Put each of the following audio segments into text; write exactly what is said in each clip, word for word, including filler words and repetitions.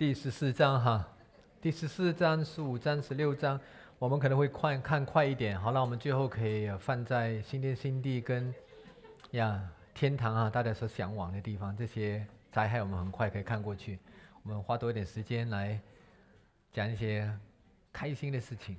第十四章哈，第十四章、十五章、十六章，我们可能会快看快一点。好了，我们最后可以放在新天新地跟呀天堂啊，大家所向往的地方，这些灾害我们很快可以看过去。我们花多一点时间来讲一些开心的事情。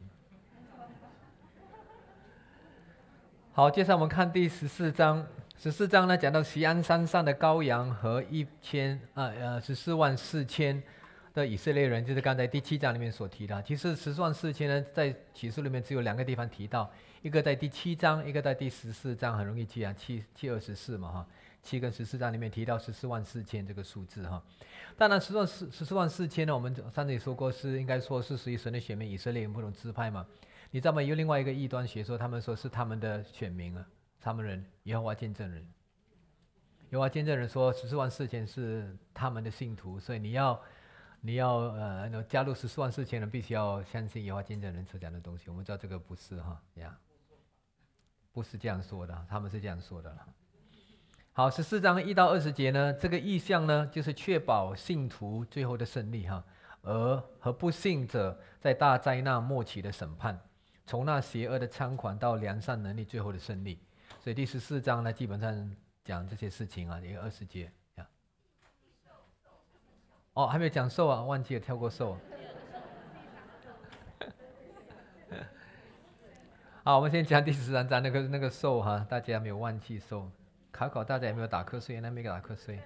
好，接下来我们看第十四章。十四章呢，讲到锡安山上的羔羊和一千啊呃十四万四千的以色列人，就是刚才第七章里面所提的。其实十四万四千呢，在启示里面只有两个地方提到，一个在第七章，一个在第十四章，很容易记啊，七七二十四嘛哈，七跟十四章里面提到十四万四千这个数字哈。当然，十万四十四万四千呢，我们上次也说过是应该说是属于神的选民，以色列人不同支派嘛。你知道吗？有另外一个异端学说，他们说是他们的选民啊，他们人，耶和华见证人。耶和华见证人说，十四万四千是他们的信徒，所以你要你要呃加入十四万四千人，必须要相信耶和华见证人所讲的东西。我们知道这个不是哈呀，不是这样说的，他们是这样说的。好，十四章一到二十节呢，这个意象呢，就是确保信徒最后的胜利哈，而和不信者在大灾难末期的审判。从那邪恶的猖狂到良善能力最后的胜利，所以第十四章呢，基本上讲这些事情啊，一个二十节呀。哦，还没有讲兽啊，忘记了跳过兽。好，我们先讲第十三章那个那个兽哈，大家没有忘记兽。考考大家有没有打瞌睡？那没有打瞌睡。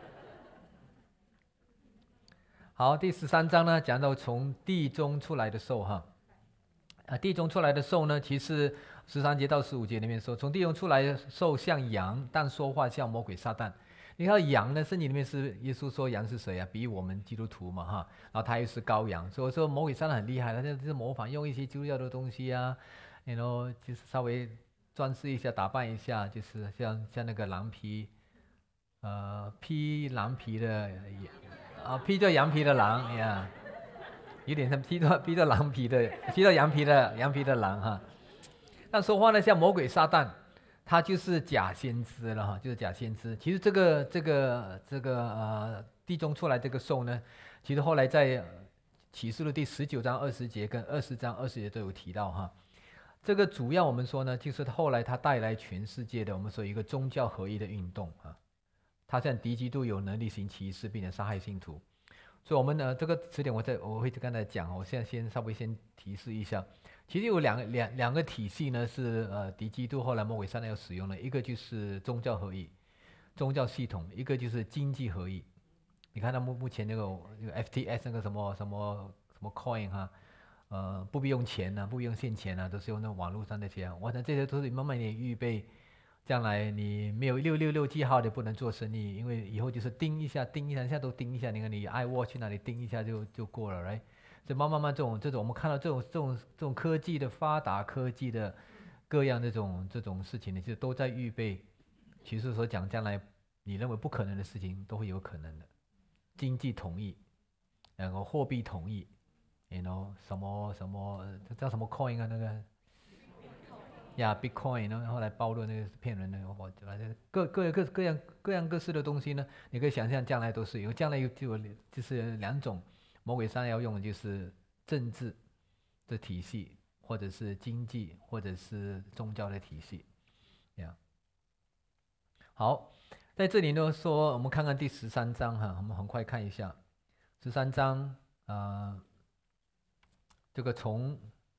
好，第十三章呢，讲到从地中出来的兽哈。啊，地中出来的兽呢，其实十三节到十五节里面说，从地中出来的兽像羊，但说话像魔鬼撒旦。你看羊呢，圣经里面是耶稣说羊是谁啊？比喻我们基督徒嘛哈，然后他又是羔羊，所以说魔鬼撒旦很厉害，他就是模仿用一些基督教的东西啊，然后就是稍微装饰一下、打扮一下，就是像像那个狼皮，呃，披狼皮的啊，披着羊皮的狼呀。有点像披着披着狼皮的，披着羊皮的羊皮的狼哈。但说话呢像魔鬼撒旦，他就是假先知了哈，就是假先知。其实这个这个这个呃地中出来这个兽呢，其实后来在启示录第十九章二十节跟二十章二十节都有提到哈。这个主要我们说呢，就是后来他带来全世界的我们说一个宗教合一的运动啊。他像敌基督有能力行奇事，并且杀害信徒。所以我们呢，这个词典我在我会刚才讲，我现在先稍微先提示一下，其实有两个两两个体系呢，是呃敌基督后来魔鬼撒旦要使用的，一个就是宗教合一，宗教系统，一个就是经济合一。你看到目目前那个那个 F T S 那个什么什么什么 coin 哈，呃不必用钱呐、啊，不必用现钱啊，都是用那网络上那些，我想这些都是慢慢的预备。将来你没有六六六记号的不能做生意，因为以后就是盯一下盯一下，现在都盯一下，你看你 iWatch 去哪里盯一下就就过了 ，right？ 所以慢慢慢这种这种我们看到这种这种这种科技的发达，科技的各样这种这种事情呢，其实都在预备。其实所讲将来你认为不可能的事情都会有可能的，经济统一，然后货币统一，然后什么什么叫什么 coin 啊那个。呀、yeah, ，Bitcoin 呢，后来暴露那个是骗人的，我反正各各各各样各样各式的东西呢，你可以想象将来都是有，将来有就有就是两种，魔鬼撒旦要用的就是政治的体系，或者是经济，或者是宗教的体系，呀、yeah. 好，在这里呢说，我们看看第十三章哈，我们很快看一下十三章啊、呃，这个从。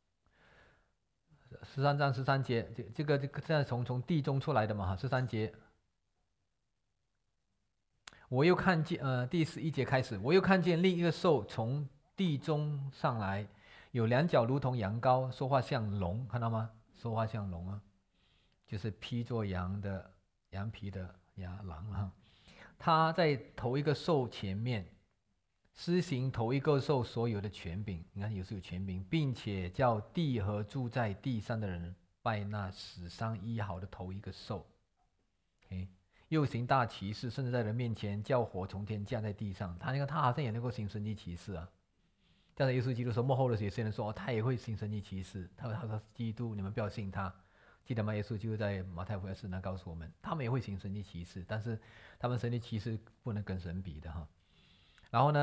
十三章十三节，这这个这个现在从从地中出来的嘛哈，十三节。我又看见呃第十一节开始，我又看见另一个兽从地中上来，有两脚如同羊羔，说话像龙，看到吗？说话像龙啊，就是披着羊的羊皮的呀狼哈。他在头一个兽前面。施行头一个兽所有的权柄，你看有时有权柄，并且叫地和住在地上的人拜那死伤医好的头一个兽。Okay? 又行大奇事，甚至在人面前叫火从天降在地上。他那个他好像也能够行神迹奇事啊。但是耶稣基督说，幕后的有些人说、哦、他也会行神迹奇事。他他说基督，你们不要信他。记得吗？耶稣就在马太福音四章告诉我们，他们也会行神迹奇事，但是他们神迹奇事不能跟神比的哈。然后呢？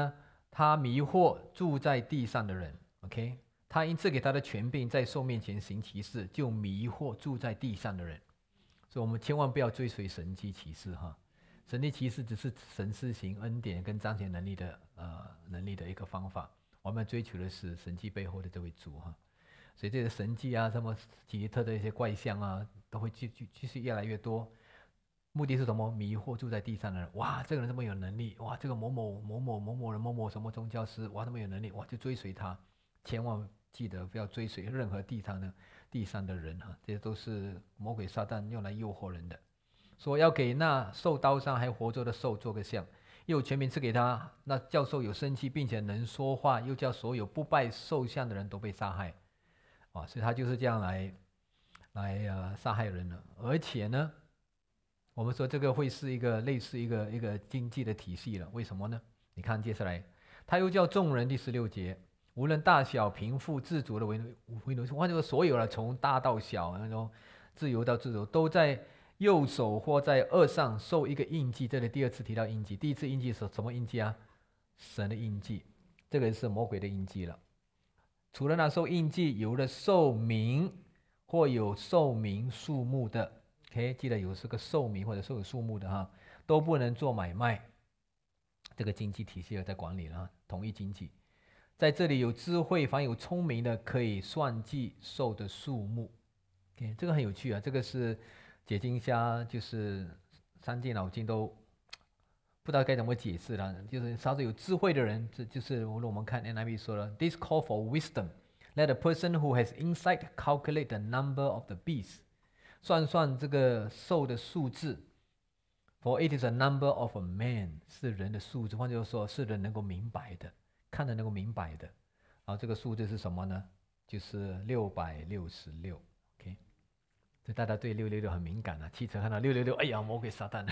他迷惑住在地上的人 ，OK， 他因赐给他的权柄，在兽面前行奇事，就迷惑住在地上的人。所以我们千万不要追随神迹奇事哈，神迹奇事只是神施行恩典跟彰显能力的呃能力的一个方法，我们要追求的是神迹背后的这位主哈。所以这些神迹啊，什么奇特的一些怪象啊，都会继继继续越来越多。目的是什么？迷惑住在地上的人。哇，这个人这么有能力，哇，这个某某某某某某人某某什么宗教师，哇，这么有能力，哇，就追随他。千万记得不要追随任何地上的地上的人哈，这些都是魔鬼撒旦用来诱惑人的。说要给那受刀伤还活着的兽做个像，又有权柄赐给他，那教授有生气并且能说话，又叫所有不拜兽像的人都被杀害。啊，所以他就是这样来来呃杀害人了。而且呢，我们说这个会是一个类似一个一个经济的体系了。为什么呢？你看接下来，他又叫众人，第十六节，无论大小贫富自主的为为奴，换作所有了，从大到小，那种自由到自由，都在右手或在额上受一个印记。这里第二次提到印记，第一次印记是什么印记啊？神的印记，这个是魔鬼的印记了。除了那受印记，有了寿名或有寿名数目的 ，OK， 记得有这个寿名或者寿有数目的哈，都不能做买卖。这个经济体系在管理了，统一经济。在这里有智慧，凡有聪明的，可以算计兽的数目。OK， 这个很有趣啊，这个是解经家就是伤尽脑筋都不知道该怎么解释了，就是稍微有智慧的人，这就是我们看 N I V 说了 ，This call for wisdom. Let a person who has insight calculate the number of the beast. 算算这个兽的数字 ，For it is a number of a man. 是人的数字，换句话说，是人能够明白的，看得能够明白的。然后这个数字是什么呢？就是六百六十六。OK， 所以大家对六六六很敏感啊，汽车看到六六六，哎呀，魔鬼撒旦。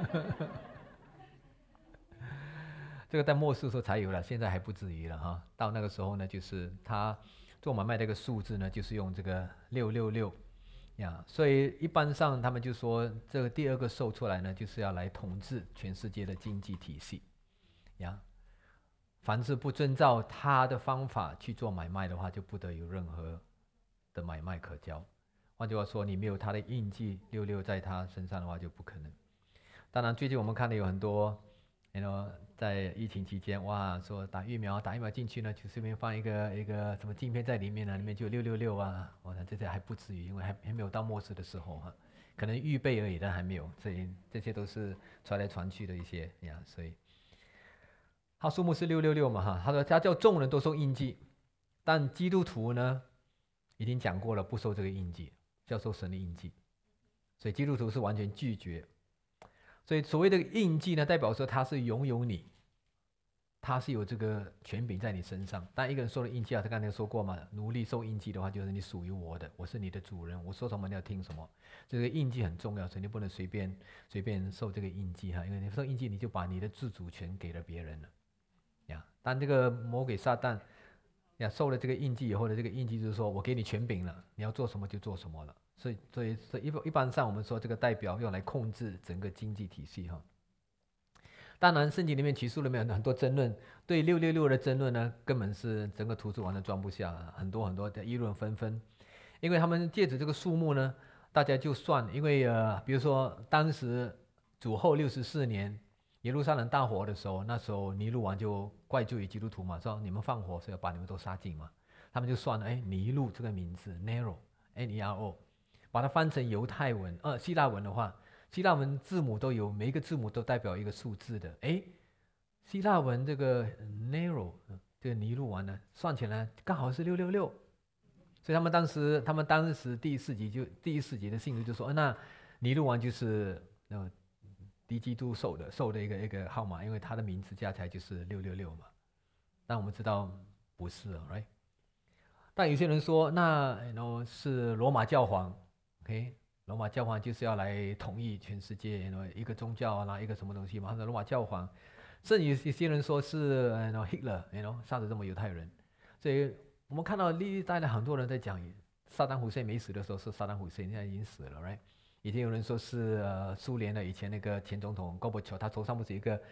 这个在末世的时候才有了，现在还不至于了哈。到那个时候呢，就是他做买卖这个数字呢，就是用这个六六六呀。所以一般上他们就说，这个第二个兽出来呢，就是要来统治全世界的经济体系呀。凡是不遵照他的方法去做买卖的话，就不得有任何的买卖可交。换句话说，你没有他的印记六六在他身上的话，就不可能。当然，最近我们看的有很多。You know, 在疫情期间，哇，说打疫苗，打疫苗进去呢，就随便放一个一个什么镜片在里面呢，里面就有六六六啊，我想这些还不至于，因为还还没有到末世的时候哈，可能预备而已，但还没有，所以这些都是传来传去的一些呀，所以，他数目是六六六嘛哈，他说他叫众人都受印记，但基督徒呢，已经讲过了，不受这个印记，要受神的印记，所以基督徒是完全拒绝。所以所谓的印记呢，代表说他是拥有你，他是有这个权柄在你身上。但一个人受了印记啊，他刚才说过嘛，奴隶受印记的话，就是你属于我的，我是你的主人，我说什么你要听什么。这个印记很重要，所以你不能随便随便受这个印记哈，因为你受印记，你就把你的自主权给了别人了呀。但这个魔鬼撒旦呀，受了这个印记以后的这个印记就是说我给你权柄了，你要做什么就做什么了。所以，所以，所以一一般上我们说这个代表用来控制整个经济体系哈。当然，圣经里面启示里面很多争论，对六六六的争论呢，根本是整个图书馆都装不下，很多很多的议论纷纷。因为他们借着这个数目呢，大家就算，因为呃，比如说当时主后六十四年耶路撒冷大火的时候，那时候尼禄王就怪罪于基督徒嘛，说你们放火是要把你们都杀尽嘛。他们就算了，哎，尼禄这个名字 Nero，N E R O。把它翻成犹太文，呃，希腊文的话，希腊文字母都有，每一个字母都代表一个数字的。哎，希腊文这个 Nero 这个尼禄王呢，算起来刚好是六六六，所以他们当时，他们当时第四集就第一世纪的信徒就说，呃、那尼禄王就是呃敌基督受的受的一个一个号码，因为他的名字加起来就是六六六嘛。但我们知道不是 ，right？ 但有些人说，那 you know, 是罗马教皇。OK， 罗马教皇就是要来统一全世界，一个宗教啊，一个什么东西嘛。罗马教皇，甚至有些人说是 Hitler， 杀了这么犹太人。所以我们看到历代的很多人在讲，萨达姆胡塞没死的时候是萨达姆胡塞，现在已经死了 ，right？ 以前有人说是呃苏联的以前那个前总统戈巴乔，他头上不是一个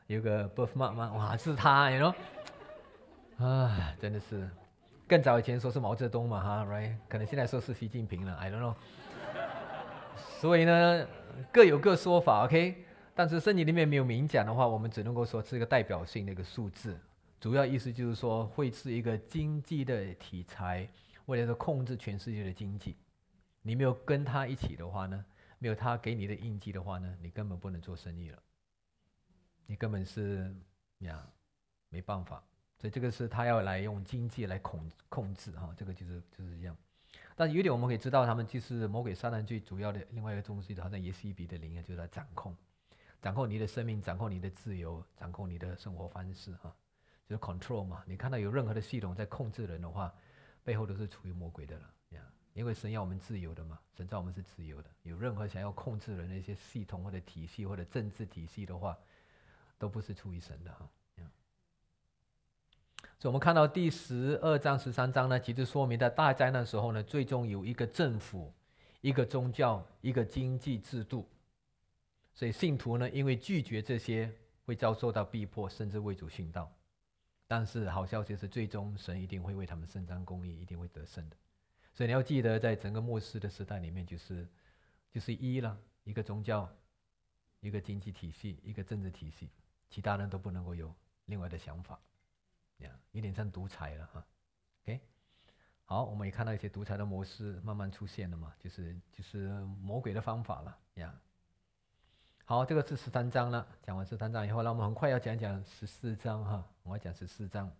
有个 birthmark 吗？哇，是他，你 you know 啊，真的是。更早以前说是毛泽东嘛，哈 ，right？ 可能现在说是习近平了 ，I don't know。所以呢，各有各说法 ，OK。但是圣经里面没有明讲的话，我们只能够说是一个代表性的一个数字。主要意思就是说，会是一个经济的题材，为了说控制全世界的经济。你没有跟他一起的话呢，没有他给你的印记的话呢，你根本不能做生意了。你根本是呀，没办法。所以这个是他要来用经济来控控制哈，这个就是就是这样。但是有一点我们可以知道，他们就是魔鬼撒旦最主要的另外一个东西，好像耶西比的灵，就是在掌控，掌控你的生命，掌控你的自由，掌控你的生活方式哈，就是 control 嘛。你看到有任何的系统在控制人的话，背后都是处于魔鬼的了呀。因为神要我们自由的嘛，神造我们是自由的。有任何想要控制人的一些系统或者体系或者政治体系的话，都不是出于神的哈。所以我们看到第十二章、十三章呢，其实说明在大灾难的时候呢，最终有一个政府、一个宗教、一个经济制度。所以信徒呢，因为拒绝这些，会遭受到逼迫，甚至为主殉道。但是好消息是，最终神一定会为他们伸张公义，一定会得胜的。所以你要记得，在整个末世的时代里面，就是就是一了，一个宗教、一个经济体系、一个政治体系，其他人都不能够有另外的想法。有点像独裁了哈 ，OK， 好，我们也看到一些独裁的模式慢慢出现了嘛，就是就是魔鬼的方法了呀。好，这个是十三章了，讲完十三章以后，那我们很快要讲讲十四章哈，我要讲十四章，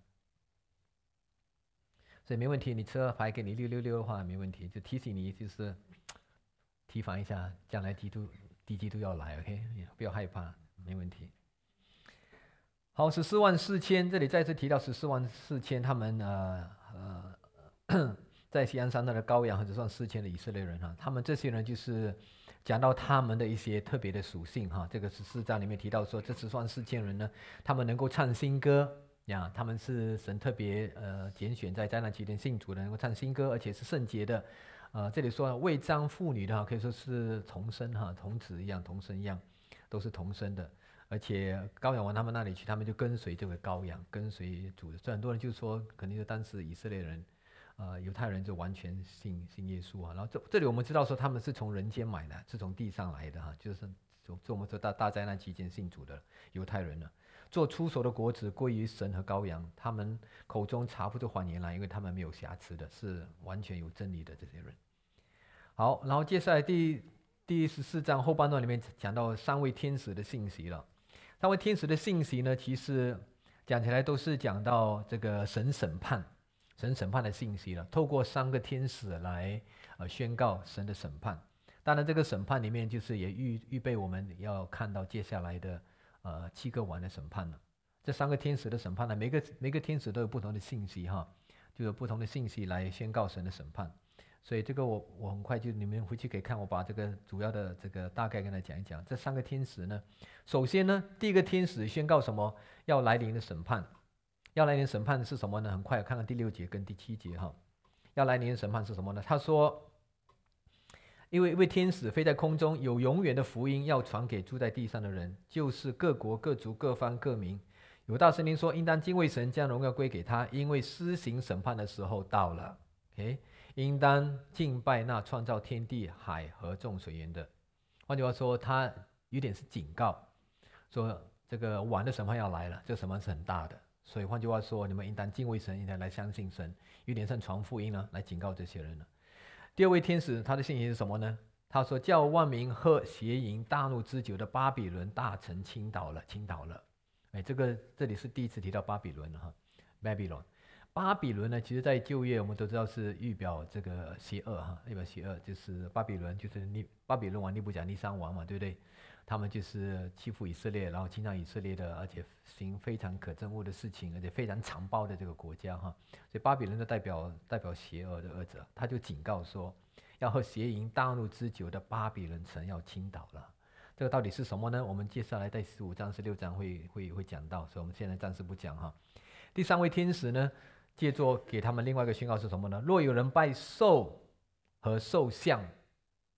所以没问题，你车牌给你六六六的话没问题，就提醒你就是提防一下，将来基督敌基督要来 ，OK， 不要害怕，没问题。好，十四万四千，这里再次提到十四万四千，他们呃呃，在西安山上的羔羊，只算四千的以色列人哈，他们这些人就是讲到他们的一些特别的属性哈。这个十四章里面提到说，这十四万四千人呢，他们能够唱新歌呀，他们是神特别呃拣选在灾难期间信主的，能够唱新歌，而且是圣洁的。呃，这里说未彰妇女的哈，可以说是童生哈，童子一样，童生一样，都是童生的。而且羔羊往他们那里去，他们就跟随这个羔羊，跟随主的。所以很多人就说，肯定是当时以色列人，呃，犹太人就完全信信耶稣啊。然后这这里我们知道说，他们是从人间买的，是从地上来的哈，就是就我们说大大灾难期间信主的犹太人呢，做出手的果子归于神和羔羊，他们口中查不出谎言来，因为他们没有瑕疵的，是完全有真理的这些人。好，然后接下来第第十四章后半段里面讲到三位天使的信息了。三位天使的信息呢，其实讲起来都是讲到这个神审判、神审判的信息了。透过三个天使来呃宣告神的审判。当然，这个审判里面就是也预预备我们要看到接下来的呃七个王的审判了。这三个天使的审判呢，每个每个天使都有不同的信息哈，就有不同的信息来宣告神的审判。所以这个我我很快就你们回去可以看，我把这个主要的这个大概跟他讲一讲。这三个天使呢，首先呢，第一个天使宣告什么？要来临的审判，要来临的审判是什么呢？很快看看第六节跟第七节哈。要来临的审判是什么呢？他说，因为一位天使飞在空中，有永远的福音要传给住在地上的人，就是各国各族各方各民。有大声音说，应当敬畏神，将荣耀归给他，因为施行审判的时候到了。OK。应当敬拜那创造天地海和众水源的。换句话说，他有点是警告，说这个晚的审判要来了，这个审判是很大的。所以换句话说，你们应当敬畏神，应当来相信神，有点像传福音呢，来警告这些人了。第二位天使，他的信息是什么呢？他说：叫万民喝邪淫大怒之酒的巴比伦大城倾倒了，倾倒了。哎，这个这里是第一次提到巴比伦哈 ，Babylon。巴比伦呢，其实在旧约我们都知道是预表这个邪恶哈，预表邪恶就是巴比伦，就是尼巴比伦王尼布甲尼撒王嘛，对不对？他们就是欺负以色列，然后侵占以色列的，而且行非常可憎恶的事情，而且非常残暴的这个国家哈。所以巴比伦就代表代表邪恶的恶者，他就警告说，要喝邪淫大怒之酒的巴比伦城要倾倒了。这个到底是什么呢？我们接下来在十五章、十六章会会会讲到，所以我们现在暂时不讲哈。第三位天使呢？借作给他们另外一个宣告是什么呢？若有人拜兽和兽像，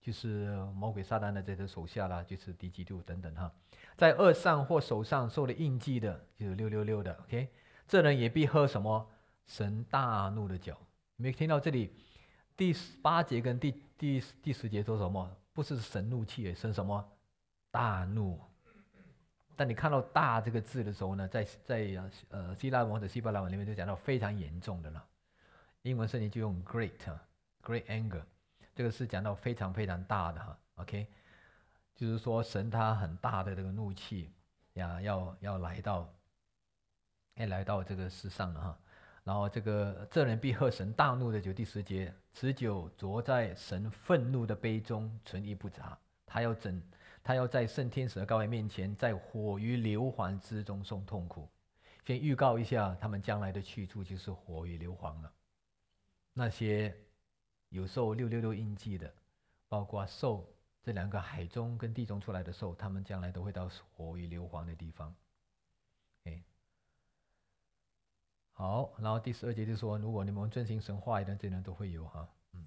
就是魔鬼撒旦的这些手下啦，就是敌基督等等哈，在额上或手上受了印记的，就是六六六的 ，OK， 这人也必喝什么神大怒的酒。你没听到这里第八节跟第第第十节说什么？不是神怒气，神什么大怒？但你看到大这个字的时候呢，在在呃希腊文或者希伯来文里面就讲到非常严重的了。英文圣经就用 great great anger， 这个是讲到非常非常大的哈 ，OK， 就是说神他很大的这个怒气呀，要要来到，要来到这个世上了哈。然后这个这人必喝神大怒的酒，第十节，此酒浊在神愤怒的杯中，存疑不杂。他要整，他要在圣天使的羔羊面前，在火与硫磺之中受痛苦。先预告一下，他们将来的去处就是火与硫磺了。那些有受六六六印记的，包括受这两个海中跟地中出来的兽，他们将来都会到火与硫磺的地方。Okay. 好，然后第十二节就说，如果你们遵行神话语的，这人都会有哈，嗯。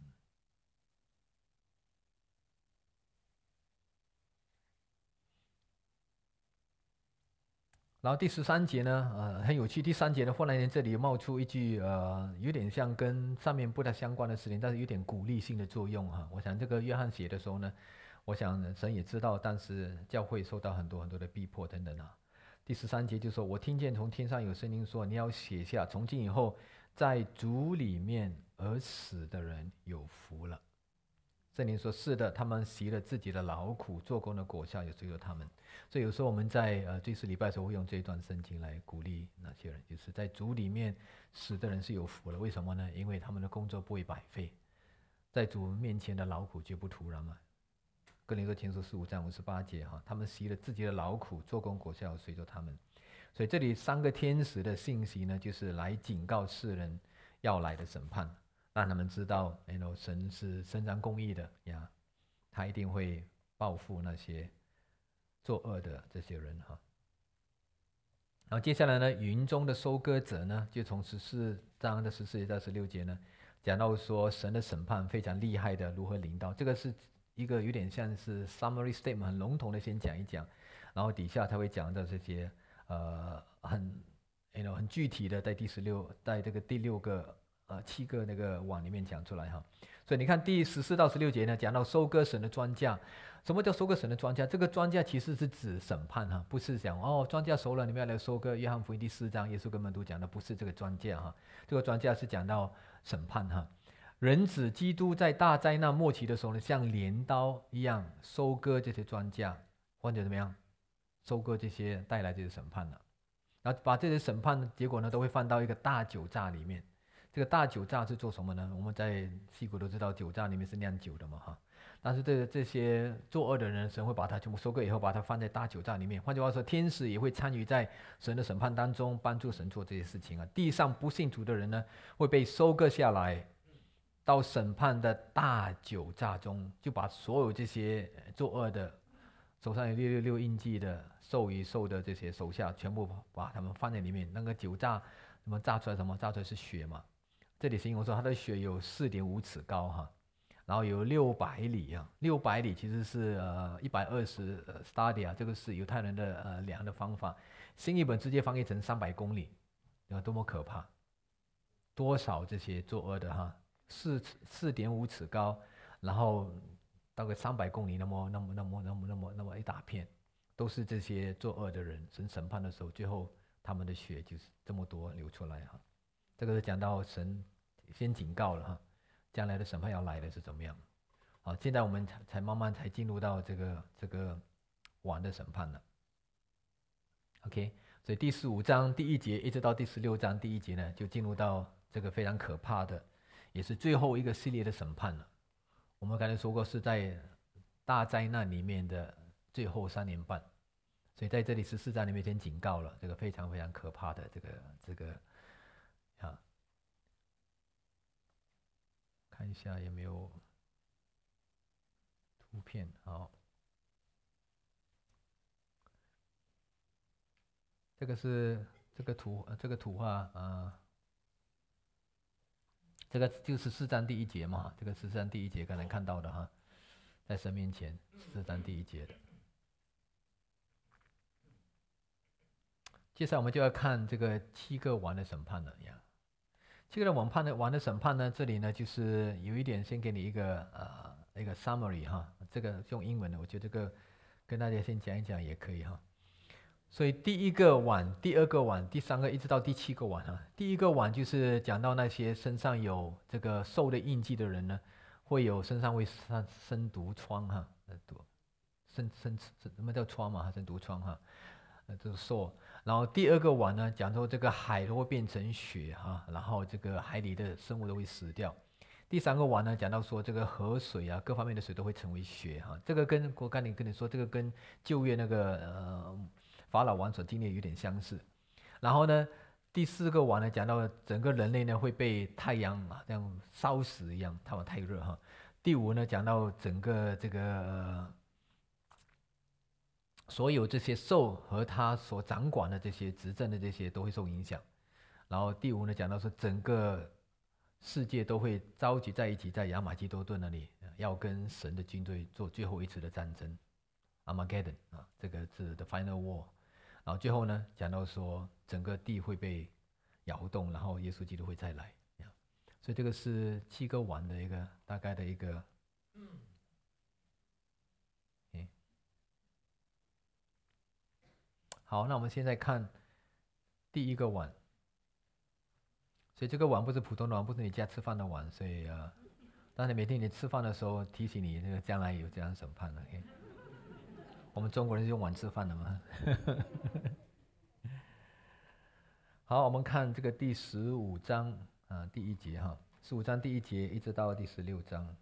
然后第十三节呢，呃，很有趣。第三节呢，忽然间这里冒出一句，呃，有点像跟上面不太相关的事情，但是有点鼓励性的作用哈。我想这个约翰写的时候呢，我想神也知道，但是教会受到很多很多的逼迫等等啊。第十三节就说，我听见从天上有声音说，你要写下，从今以后，在主里面而死的人有福了。圣灵说是的，他们习了自己的劳苦，做工的果效也只有他们。所以有时候我们在呃最次礼拜的时候会用这一段圣经来鼓励那些人，就是在主里面死的人是有福了。为什么呢？因为他们的工作不会白费，在主面前的劳苦绝不徒然嘛。哥林多前书十五章五十八节哈，他们习了自己的劳苦，做工果效随着他们。所以这里三个天使的信息呢，就是来警告世人要来的审判，让他们知道，哎呦，神是伸张公义的呀，他一定会报复那些作恶的这些人哈。然后接下来呢，云中的收割者呢，就从十四章的十四节到十六节呢，讲到说神的审判非常厉害的如何临到，这个是一个有点像是 summary statement， 很笼统的先讲一讲，然后底下他会讲到这些呃很 you know 很具体的，在第十六在这个第六个呃七个那个网里面讲出来哈。所以你看第十四到十六节呢，讲到收割神的庄稼。什么叫收割神的庄稼？这个庄稼其实是指审判哈，不是讲哦庄稼熟了你们要来收割。约翰福音第四章，耶稣跟门徒讲的不是这个庄稼哈，这个庄稼是讲到审判哈。人子基督在大灾难末期的时候呢，像镰刀一样收割这些庄稼，或者怎么样，收割这些带来这些审判了。然后把这些审判的结果呢，都会放到一个大酒榨里面。这个大酒榨是做什么呢？我们在西谷都知道，酒榨里面是酿酒的嘛哈。但是这这些作恶的人，神会把它全部收割以后，把它放在大酒榨里面。换句话说，天使也会参与在神的审判当中，帮助神做这些事情啊。地上不信主的人呢，会被收割下来，到审判的大酒榨中，就把所有这些作恶的、手上有六六六印记的、受与受的这些手下，全部把他们放在里面。那个酒榨什么榨出来什么？榨出来是血嘛？这里形容说，他的血有四点五尺高哈。然后有六百里啊，六百里其实是呃一百二十 stadia， 这个是犹太人的呃量的方法。新译本直接翻译成三百公里，有多么可怕！多少这些作恶的哈，四四点五尺高，然后大概三百公里那么那么那么那么那么那么一大片，都是这些作恶的人。神审判的时候，最后他们的血就是这么多流出来哈。这个是讲到神先警告了哈。将来的审判要来的是怎么样？好，现在我们才才慢慢才进入到这个这个王的审判了。OK， 所以第十五章第一节一直到第十六章第一节呢，就进入到这个非常可怕的，也是最后一个系列的审判了。我们刚才说过是在大灾难里面的最后三年半，所以在这里十四章里面先警告了这个非常非常可怕的这个这个啊。看一下有没有图片，好，这个是这个图，呃、这个图画啊、呃，这个就是四章第一节嘛，这个十四章第一节刚才看到的哈， 在神面前，十章第一节的。接下来我们就要看这个七个王的审判了呀。七个王判的王的审判呢，这里呢就是有一点先给你一个呃一个 summary 哈，这个用英文的，我觉得这个跟大家先讲一讲也可以哈。所以第一个碗、第二个碗、第三个一直到第七个碗啊。第一个碗就是讲到那些身上有这个兽的印记的人呢，会有身上会生生毒疮哈，呃毒生生什么叫疮嘛？生毒疮哈，呃这个兽。然后第二个碗呢，讲说这个海都会变成血哈，然后这个海里的生物都会死掉。第三个碗呢，讲到说这个河水啊，各方面的水都会成为血哈。这个跟我刚才跟你说，这个跟旧约那个呃法老王所经历有点相似。然后呢，第四个碗呢，讲到整个人类呢会被太阳啊这样烧死一样，太阳太热哈。第五呢，讲到整个这个。呃所有这些兽和他所掌管的这些执政的这些都会受影响。然后第五呢，讲到说整个世界都会召集在一起，在亚玛基多顿那里要跟神的军队做最后一次的战争 ，Armageddon 啊，这个是 the final war。然后最后呢，讲到说整个地会被摇动，然后耶稣基督会再来。所以这个是七个碗的一个大概的一个。好，那我们现在看第一个碗。所以这个碗不是普通的碗，不是你家吃饭的碗，所以呃，当你每天你吃饭的时候提醒你，这个将来有这样审判了。Okay? 我们中国人是用碗吃饭的嘛。好，我们看这个第十五章啊、呃，第一节哈，十五章第一节一直到第十六章。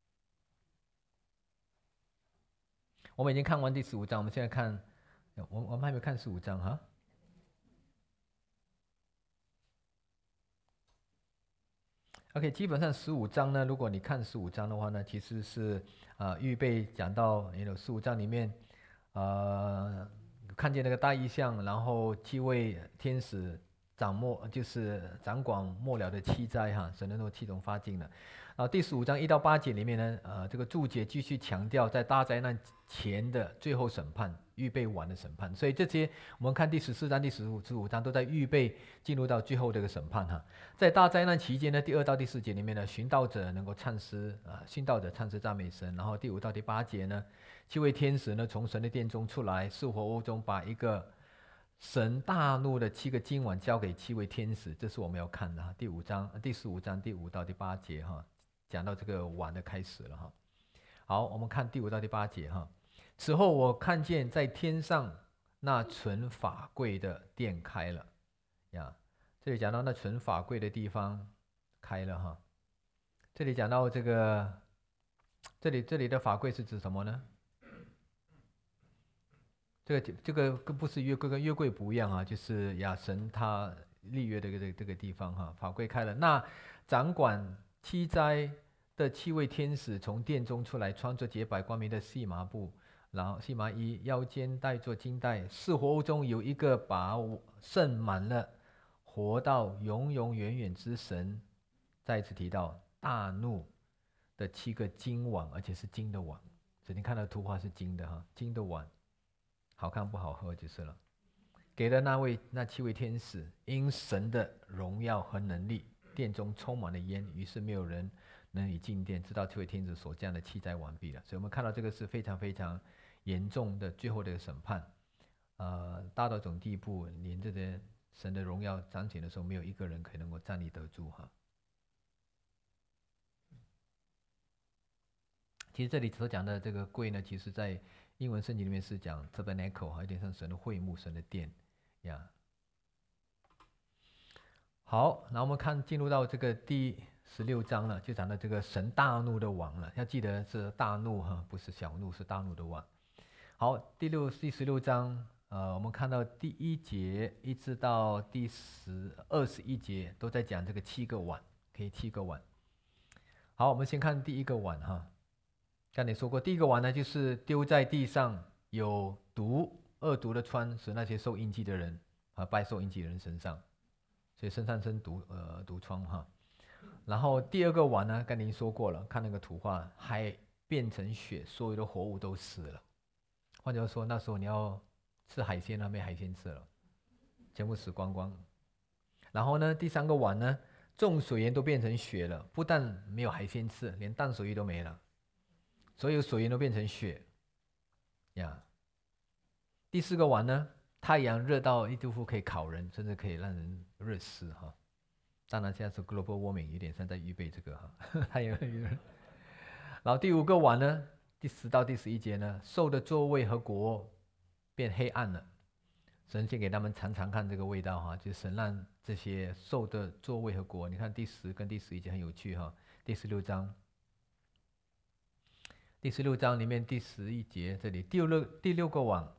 我们已经看完第十五章，我们现在看，我我们还没有看十五章哈。OK， 基本上十五章呢，如果你看十五章的话呢，其实是啊、呃、预备讲到，有十五章里面，呃，看见那个大异象，然后七位天使掌末，就是掌管末了的七灾哈，神的那七种发尽了。然后第十五章一到八节里面呢，呃，这个注解继续强调在大灾难前的最后审判，预备完的审判。所以这些我们看第十四章、第十五、十五章都在预备进入到最后这个审判哈。在大灾难期间呢，第二到第四节里面呢，寻道者能够唱诗啊，殉道者唱诗赞美神。然后第五到第八节呢，七位天使呢从神的殿中出来，四活物中把一个神大怒的七个金碗交给七位天使，这是我们要看的哈。第五章、第十五章第五到第八节哈，讲到这个碗的开始了哈。好，我们看第五到第八节哈。此后我看见在天上那存法柜的殿开了呀。这里讲到那存法柜的地方开了哈。这里讲到这个，这里这里的法柜是指什么呢？这个这个跟不是约柜，跟约柜不一样啊，就是亚神他立约的这个这个地方哈。法柜开了，那掌管七灾的七位天使从殿中出来，穿着洁白光明的细麻布，然后细麻衣，腰间带着金带。四活物中有一个把盛满了活到永永远远之神，再一次提到大怒的七个金碗，而且是金的碗。所以你看到图画是金的哈，金的碗，好看不好喝就是了。给了那位那七位天使，因神的荣耀和能力，殿中充满了烟，于是没有人能以进殿，直到七位天使所降的七灾完毕了。所以我们看到这个是非常非常严重的最后的审判，呃，大到这种地步，连这些神的荣耀彰显的时候，没有一个人可以能够站立得住哈。其实这里所讲的这个柜呢，其实在英文圣经里面是讲 tabernacle， 有点像神的会幕、神的殿呀。好，那我们看进入到这个第十六章了，就讲到这个神大怒的王了。要记得是大怒哈，不是小怒，是大怒的王。好，第六第十六章，呃，我们看到第一节一直到第十二十一节都在讲这个七个碗，可以七个碗。好，我们先看第一个碗哈。刚才说过，第一个碗呢，就是丢在地上有毒、恶毒的疮，使那些受印记的人和拜受印记的人身上，所以身上生毒呃毒疮哈。然后第二个碗呢，刚才已经说过了，看那个图画，海变成血，所有的活物都死了。换句话说，那时候你要吃海鲜了，没海鲜吃了，全部死光光。然后呢，第三个碗呢，众水源都变成血了，不但没有海鲜吃，连淡水鱼都没了，所有水源都变成血呀。第四个碗呢，太阳热到一度乎可以烤人，甚至可以让人热死哈。当然现在是 global warming， 有点像在预备这个哈，太阳热。然后第五个碗呢，第十到第十一节呢，兽的座位和国变黑暗了。神先给他们尝尝看这个味道哈，就是神让这些兽的座位和国，你看第十跟第十一节很有趣哈。第十六章，第十六章里面第十一节这里第六第六个碗，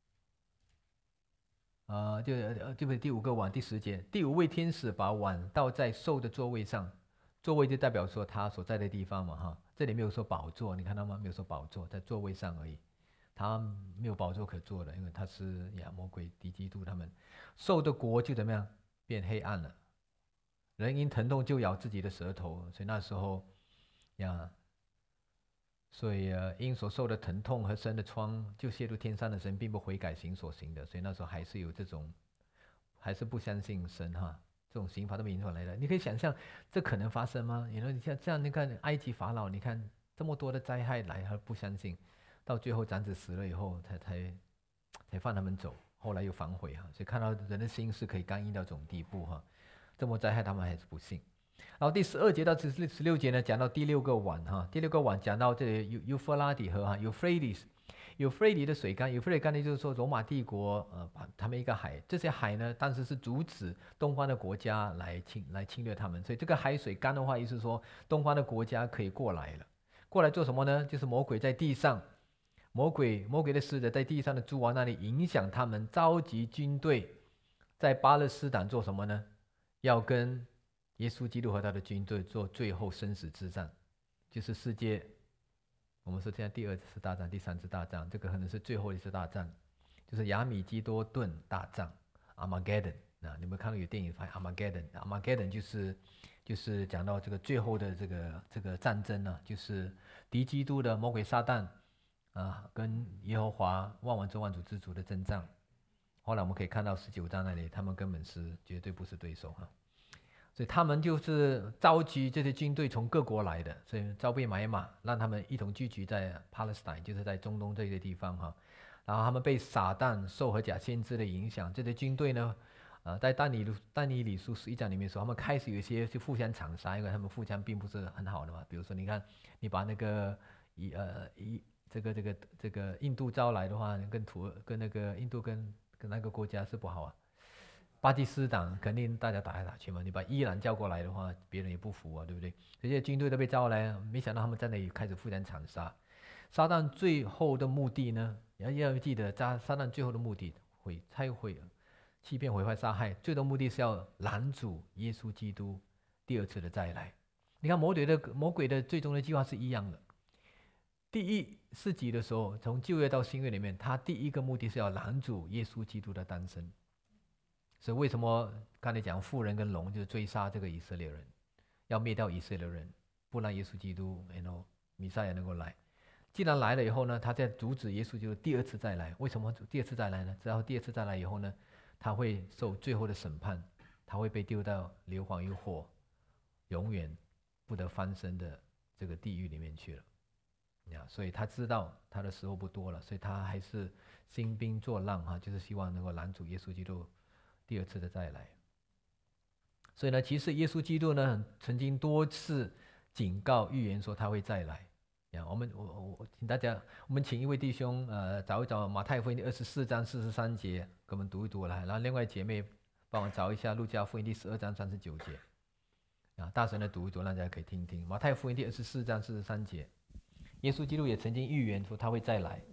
呃，就呃就不是第五个碗第十节，第五位天使把碗倒在兽的座位上，座位就代表说他所在的地方嘛哈。这里没有说宝座，你看到吗？没有说宝座，在座位上而已。他没有宝座可做的，因为他是呀魔鬼敌基督他们，兽的国就怎么样变黑暗了。人因疼痛就咬自己的舌头，所以那时候呀，所以呃因所受的疼痛和生的疮，就亵渎天上的神，并不悔改行所行的，所以那时候还是有这种，还是不相信神哈，这种刑罚都没引出来的。你可以想象这可能发生吗？你说你像这样，你看埃及法老，你看这么多的灾害来，还不相信。到最后长子死了以后，才才才放他们走，后来又反悔哈，所以看到人的心是可以刚硬到这种地步哈，这么灾害他们还是不信。然后第十二节到十十六节呢，讲到第六个碗哈，第六个碗讲到这里有幼发拉底河哈，Euphrates， Euphrates 的水干 ，Euphrates 干的就是说罗马帝国呃他们一个海，这些海呢当时是阻止东方的国家来侵来侵略他们，所以这个海水干的话，意思说东方的国家可以过来了，过来做什么呢？就是魔鬼在地上。魔鬼魔鬼的使者在地上的诸王那里影响他们，召集军队，在巴勒斯坦做什么呢？要跟耶稣基督和他的军队做最后生死之战，就是世界，我们说现在第二次大战、第三次大战，这个可能是最后一次大战，就是亚米基多顿大战 （Armageddon）。啊，你们看到有电影拍 Armageddon，Armageddon 就是就是讲到这个最后的这个这个战争呢、啊，就是敌基督的魔鬼撒旦。啊，跟耶和华万王之万主之主的征战，后来我们可以看到十九章那里，他们根本是绝对不是对手哈，所以他们就是召集这些军队从各国来的，所以招兵买马，让他们一同聚集在巴勒斯坦，就是在中东这个地方哈。然后他们被撒旦、兽和假先知的影响，这些军队呢，呃，在但尼但尼里书十一章里面说，他们开始有一些就互相残杀，因为他们互相并不是很好的嘛。比如说，你看，你把那个以呃以这个这个这个印度招来的话，跟土跟那个印度跟跟那个国家是不好啊。巴基斯坦肯定大家打来打去嘛，你把伊朗叫过来的话，别人也不服啊，对不对？这些军队都被招来，没想到他们在那里开始互相残杀。撒旦最后的目的呢，要要记得，撒撒旦最后的目的毁拆毁、欺骗、毁坏、杀害，最终目的是要拦阻耶稣基督第二次的再来。你看魔鬼的魔鬼的最终的计划是一样的。第一世纪的时候，从旧约到新约里面，他第一个目的是要拦阻耶稣基督的诞生。所以为什么刚才讲妇人跟龙就是追杀这个以色列人，要灭掉以色列人，不让耶稣基督 you know, 弥赛亚能够来。既然来了以后呢，他在阻止耶稣基督第二次再来。为什么第二次再来呢？然后第二次再来以后呢，他会受最后的审判，他会被丢到硫磺与火，永远不得翻身的这个地狱里面去了。所以他知道他的时候不多了，所以他还是兴兵作浪哈，就是希望能够拦阻耶稣基督第二次的再来。所以呢，其实耶稣基督呢曾经多次警告预言说他会再来。呀，我们我我请大家，我们请一位弟兄呃找一找马太福音第二十四章四十三节，给我们读一读来。然后另外姐妹帮我找一下路加福音第十二章三十九节，啊，大声的读一读，让大家可以听听。马太福音第二十四章四十三节。耶稣基督也曾经预言说他会再来。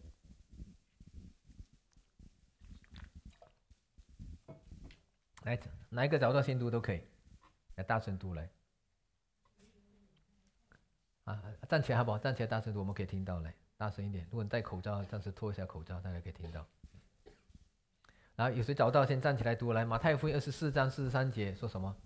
来，哪一个找到先读都可以，来大声读来。啊，站起来好不好？站起来大声读，我们可以听到来，大声一点。如果你戴口罩，暂时脱一下口罩，大家可以听到。然后有谁找到先站起来读来。马太福音二十四章四十三节说什么？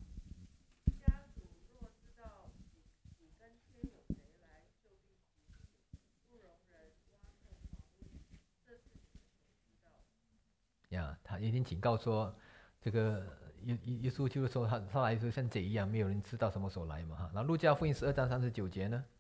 他已经警告说，这个耶耶稣就是说他他来说像贼一样，没有人知道什么时候来嘛哈。然后路加福音十二章三十九节呢，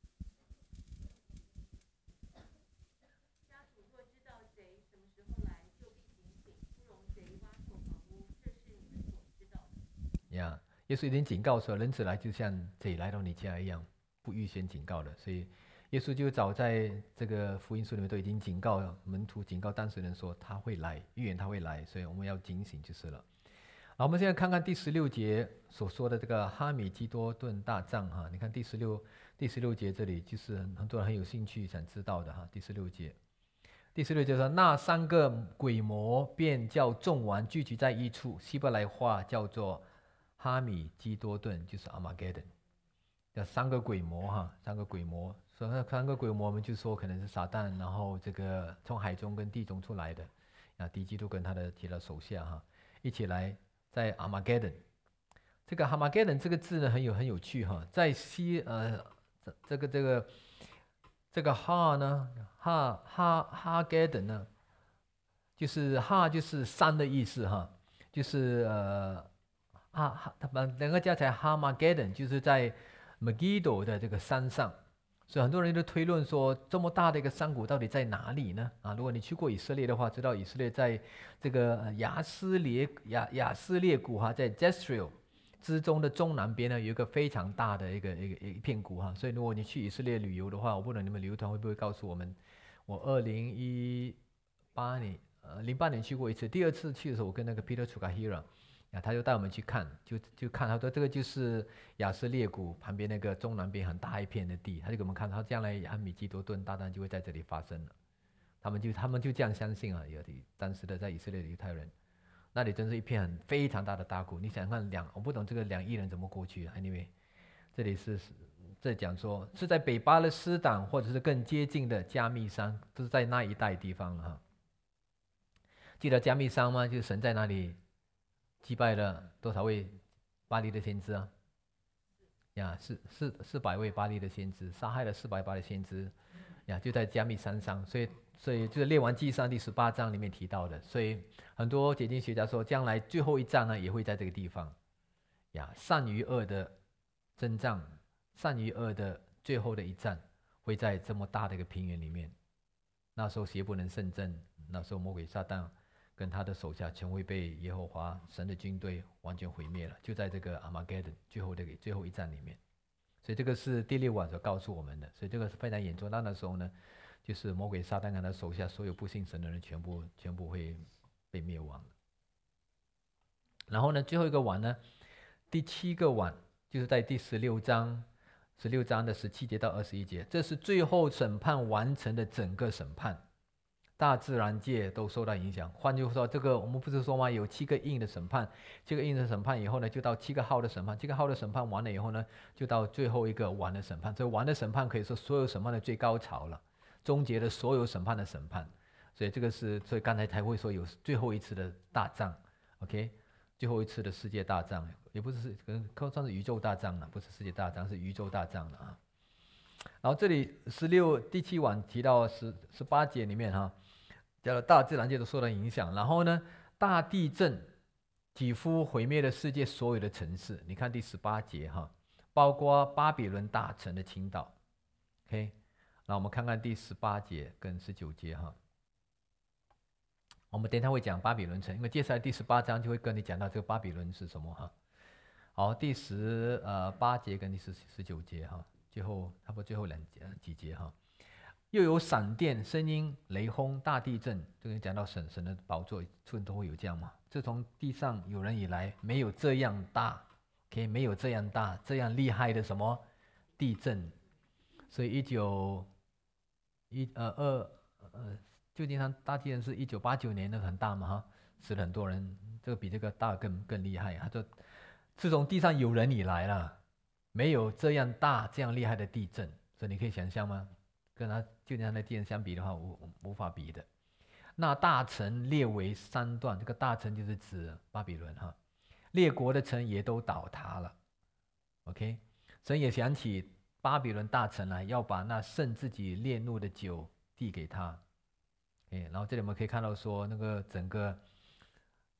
呀，耶稣已经警告说，人子来就像贼来到你家一样，不预先警告的。所以耶稣就早在这个福音书里面都已经警告门徒，警告当事人说他会来，预言他会来，所以我们要警醒就是了。好，我们现在看看第十六节所说的这个哈米基多顿大战哈，你看第十六第十六节这里就是很多人很有兴趣想知道的哈。第十六节，第十六节说那三个鬼魔便叫众王聚集在一处，希伯来话叫做哈米基多顿，就是 Armageddon。叫三个鬼魔哈，三个鬼魔，所以那三个鬼魔我们就说可能是撒旦，然后这个从海中跟地中出来的啊，敌基督跟他的其他手下哈，一起来在 Armageddon。这个 Armageddon 这个字呢很有很有趣哈，在西呃这这个这个这个哈呢哈哈哈 Geddon 呢，就是哈就是山的意思哈，就是呃哈哈他们两个加起来 Armageddon 就是在Megiddo 的这个山上，所以很多人都推论说，这么大的一个山谷到底在哪里呢？啊，如果你去过以色列的话，知道以色列在这个亚斯列亚亚斯列谷哈，在 Jezreel 之中的中南边呢，有一个非常大的一个一个一片谷哈。所以如果你去以色列旅游的话，我不知道你们旅游团会不会告诉我们，我二零一八年呃零八年去过一次，第二次去的时候，我跟那个 Peter Chukahira。啊，他就带我们去看，就就看他说这个就是亚斯列谷旁边那个中南边很大一片的地，他就给我们看，他将来哈米基多顿大战就会在这里发生了，他们就他们就这样相信啊，有的当时的在以色列的犹太人，那里真是一片很非常大的大谷，你想看两，我不懂这个两亿人怎么过去啊 ？Anyway， 这里是这讲说是在北巴勒斯坦或者是更接近的加密山，都是在那一带地方哈。记得加密山吗？就是神在那里击败了多少位巴黎的先知啊？呀，四四四百位巴黎的先知，杀害了四百八的先知，呀，就在加密山上，所以所以就是列王纪上第十八章里面提到的，所以很多解经学家说，将来最后一战呢也会在这个地方，呀，善与恶的征战，善与恶的最后的一战会在这么大的一个平原里面，那时候邪不能胜正，那时候魔鬼撒旦跟他的手下全会被耶和华神的军队完全毁灭了，就在这个 Armageddon 最后这个最后一战里面，所以这个是第六晚所告诉我们的，所以这个是非常严重。那那时候呢，就是魔鬼撒旦跟他手下所有不信神的人全部全部会被灭亡。然后呢，最后一个晚呢，第七个晚就是在第十六章，十六章的十七节到二十一节，这是最后审判完成的整个审判。大自然界都受到影响。换句话说，这个我们不是说吗？有七个印的审判，七个印的审判以后呢，就到七个号的审判。七个号的审判完了以后呢，就到最后一个王的审判。这王的审判可以说所有审判的最高潮了，终结了所有审判的审判。所以这个是，所以刚才才会说有最后一次的大战 ，OK， 最后一次的世界大战，也不是可能可算是宇宙大战了，不是世界大战，是宇宙大战了啊。然后这里十六第七晚提到十十八节里面哈。叫做大自然界都受到影响，然后呢，大地震几乎毁灭了世界所有的城市。你看第十八节哈，包括巴比伦大城的倾倒。OK， 那我们看看第十八节跟十九节哈。我们等一下会讲巴比伦城，因为接下来第十八章就会跟你讲到这个巴比伦是什么哈。好，第十呃八节跟第十十九节哈，最后差不多最后两节几节哈。又有闪电、声音、雷轰、大地震，这个讲到神神的宝座，处处都会有这样嘛。自从地上有人以来，没有这样大 ，OK， 没有这样大、这样厉害的什么地震。所以一九一呃二呃，旧金山大地震是一九八九年那个很大嘛哈，死了很多人，这个比这个大更更厉害。他说，自从地上有人以来了，没有这样大、这样厉害的地震。所以你可以想象吗？跟它就跟它的地震相比的话，无无法比的。那大城列为三段，这个大城就是指巴比伦哈，列国的城也都倒塌了。OK， 神也想起巴比伦大城来，要把那盛自己烈怒的酒递给他。OK， 然后这里我们可以看到说，那个整个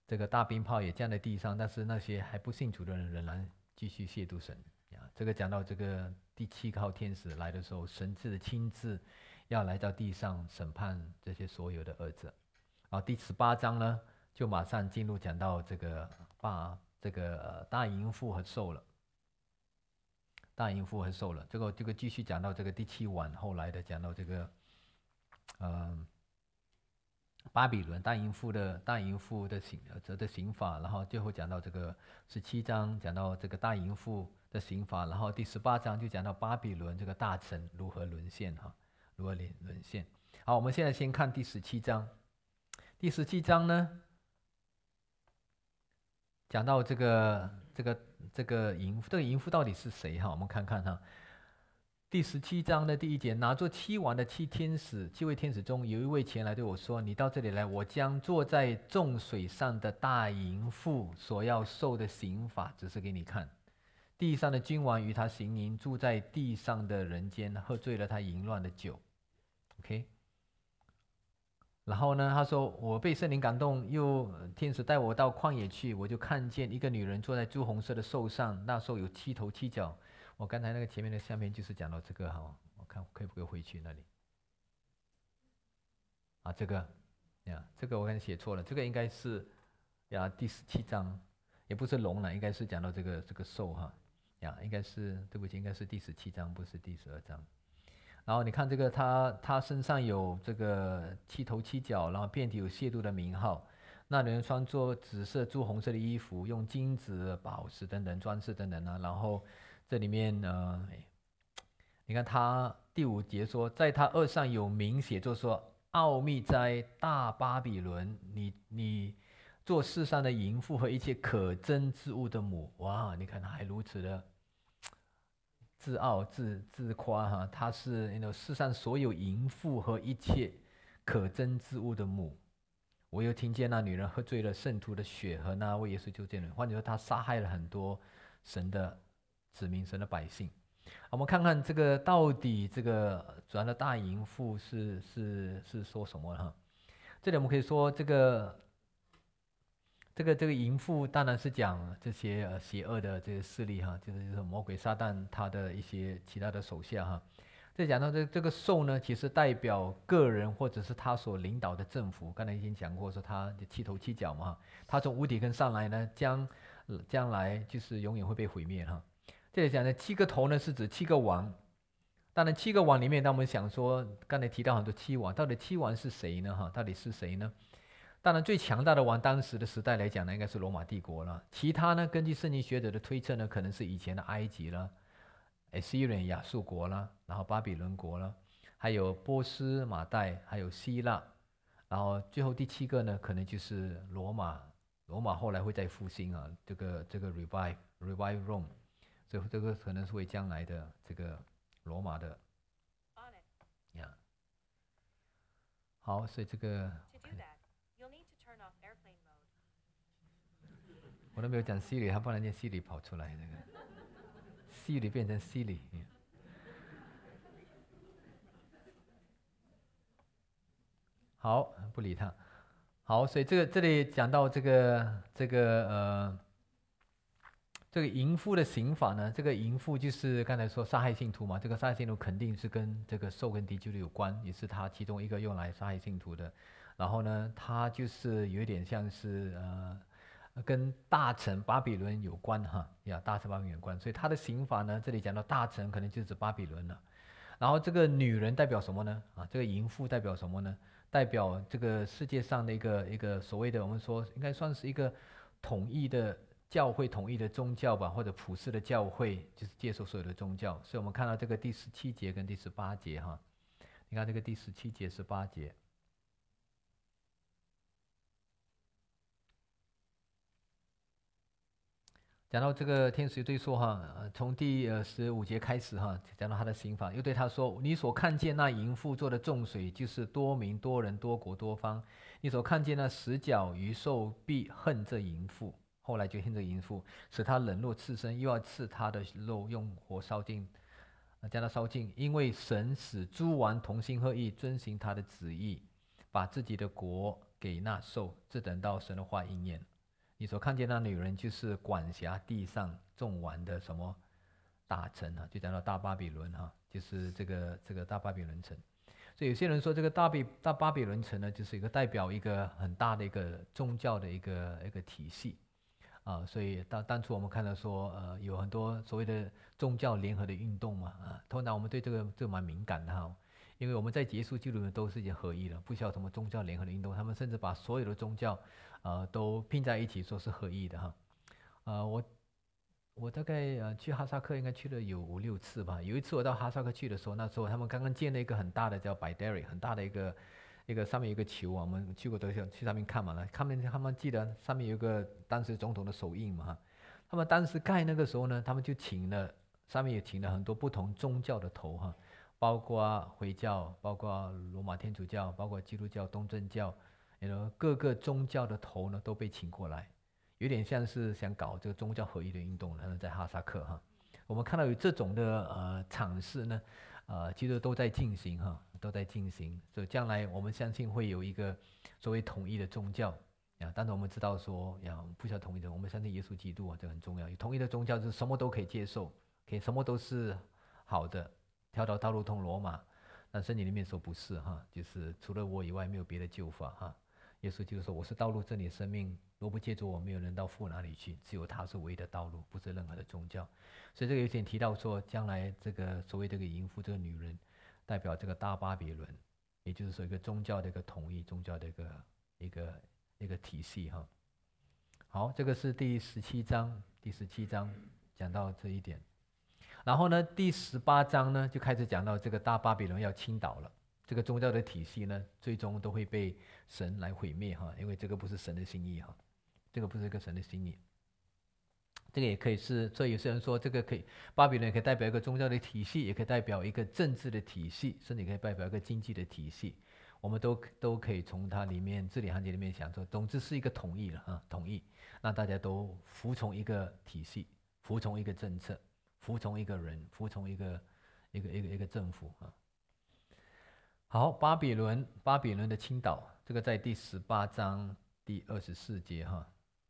这个大冰雹也降在地上，但是那些还不信主的人仍然继续亵渎神。啊，这个讲到这个第七号天使来的时候，神自亲自要来到地上审判这些所有的儿子。啊，第十八章呢，就马上进入讲到这个把这个大淫妇和兽了。大淫妇和兽了，这个这个继续讲到这个第七晚，后来的讲到这个，呃，巴比伦大淫妇的大淫妇的刑呃的刑罚，然后最后讲到这个十七章讲到这个大淫妇的刑罚，然后第十八章就讲到巴比伦这个大城如何沦陷哈，如何沦沦陷。好，我们现在先看第十七章。第十七章呢，讲到这个这个这个淫妇，这个淫妇到底是谁哈？我们看看哈。第十七章的第一节，拿作七王的七天使，七位天使中有一位前来对我说：“你到这里来，我将坐在众水上的大淫妇所要受的刑罚指示给你看。地上的君王与他行淫，住在地上的人间，喝醉了他淫乱的酒。” OK。然后呢，他说：“我被圣灵感动，又天使带我到旷野去，我就看见一个女人坐在朱红色的兽上，那兽有七头七脚。”我刚才那个前面的下面就是讲到这个哈，我看可不可以回去那里啊？这个呀，这个我刚才写错了，这个应该是呀第十七章，也不是龙了，应该是讲到这个这个兽哈呀，应该是对不起，应该是第十七章，不是第十二章。然后你看这个他他身上有这个七头七脚，然后遍体有亵渎的名号。那人穿着紫色、朱红色的衣服，用金子、宝石等等装饰等等啊，然后。这里面呢，你看他第五节说，在他额上有名写作说：“奥秘在大巴比伦，你你做世上的淫妇和一切可憎之物的母。”哇，你看他还如此的自傲自自夸哈，他是那世上所有淫妇和一切可憎之物的母。我又听见那女人喝醉了圣徒的血和那位耶稣救荐人，换句话说，他杀害了很多神的子民神的百姓。我们看看这个到底这个主要的大淫妇是是是说什么哈？这里我们可以说这个这个这个淫妇当然是讲这些呃邪恶的这些势力哈，就是就是魔鬼撒旦他的一些其他的手下哈。这讲到这这个兽呢，其实代表个人或者是他所领导的政府。刚才已经讲过说他七头七脚嘛，他从无底坑上来呢，将将来就是永远会被毁灭哈。这里讲的七个头呢，是指七个王。当然，七个王里面，当我们想说，刚才提到很多七王，到底七王是谁呢？哈，到底是谁呢？当然，最强大的王，当时的时代来讲呢，应该是罗马帝国了。其他呢，根据圣经学者的推测呢，可能是以前的埃及了、Assyrian 亚述国了，然后巴比伦国了，还有波斯、马代，还有希腊。然后最后第七个呢，可能就是罗马。罗马后来会再复兴啊，这个这个 revive revive Rome。这这个可能是为将来的这个罗马的呀。好，所以这个我都没有讲 Siri， 它不然间 Siri 跑出来，这个 Siri 变成 Siri。好，不理他。好，所以这个这里讲到这个这个呃。这个淫妇的刑法呢？这个淫妇就是刚才说杀害信徒嘛，这个杀害信徒肯定是跟这个兽跟敌基督有关，也是他其中一个用来杀害信徒的。然后呢，他就是有点像是呃，跟大城巴比伦有关哈呀，大城巴比伦有关，所以他的刑法呢，这里讲到大城可能就指巴比伦了。然后这个女人代表什么呢？啊，这个淫妇代表什么呢？代表这个世界上的一个一个所谓的我们说应该算是一个统一的。教会统一的宗教吧，或者普世的教会，就是接受所有的宗教。所以我们看到这个第十七节跟第十八节哈，你看这个第十七节、十八节，讲到这个天使对说哈，从第呃十五节开始哈，讲到他的刑罚，又对他说：“你所看见那淫妇做的众水，就是多民、多人、多国、多方。你所看见那十角鱼兽，必恨这淫妇。”后来就恨这淫妇，使他冷若刺身，又要刺他的肉，用火烧尽，将他烧尽。因为神使诸王同心合意，遵行他的旨意，把自己的国给那兽，只等到神的话应验。 你所看见那女人就是管辖地上众王的什么大臣啊，就讲到大巴比伦哈、啊，就是这个这个大巴比伦城。所以有些人说这个大比大巴比伦城呢，就是一个代表一个很大的一个宗教的一个一个体系啊。所以当当初我们看到说，呃，有很多所谓的宗教联合的运动嘛啊，通常我们对这个这个蛮敏感的哈。因为我们在结束记录都是已经合一了，不需要什么宗教联合的运动，他们甚至把所有的宗教，呃，都拼在一起，说是合一的哈。呃，我我大概呃去哈萨克应该去了有五六次吧。有一次我到哈萨克去的时候，那时候他们刚刚建了一个很大的叫 Baidari， 很大的一个一个上面有一个球啊，我们去过都想去上面看嘛了。他们他们记得上面有一个当时总统的手印嘛哈。他们当时盖那个时候呢，他们就请了上面也请了很多不同宗教的头哈。包括回教，包括罗马天主教，包括基督教、东正教，然后各个宗教的头呢都被请过来，有点像是想搞这个宗教合一的运动呢，在哈萨克哈。我们看到有这种的呃尝试呢，呃，其实都在进行哈，都在进行。所以将来我们相信会有一个所谓统一的宗教呀。但是我们知道说，呀，不需要统一的，我们相信耶稣基督啊，这很重要。有统一的宗教就是什么都可以接受，可以什么都是好的。条条道路通罗马，但圣经里面说不是哈，就是除了我以外没有别的救法哈。耶稣就是说我是道路真理生命，若不借助我，没有人到父哪里去，只有他是唯一的道路，不是任何的宗教。所以这个有点提到说，将来这个所谓这个淫妇这个女人，代表这个大巴比伦，也就是说一个宗教的一个统一，宗教的一个一个一个体系哈。好，这个是第十七章，第十七章讲到这一点。然后呢，第十八章呢就开始讲到这个大巴比伦要倾倒了，这个宗教的体系呢，最终都会被神来毁灭哈，因为这个不是神的心意哈，这个不是一个神的心意。这个也可以是，所以有些人说这个可以，巴比伦可以代表一个宗教的体系，也可以代表一个政治的体系，甚至可以代表一个经济的体系。我们都都可以从它里面字里行间里面想说，总之是一个统一了哈，统一，让大家都服从一个体系，服从一个政策。服从一个人，服从一个一个一个一个政府啊。好，巴比伦，巴比伦的倾倒，这个在第十八章第二十四节哈。